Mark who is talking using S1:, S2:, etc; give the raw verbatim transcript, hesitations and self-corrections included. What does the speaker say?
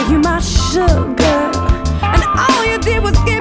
S1: you my sugar, and all you did was give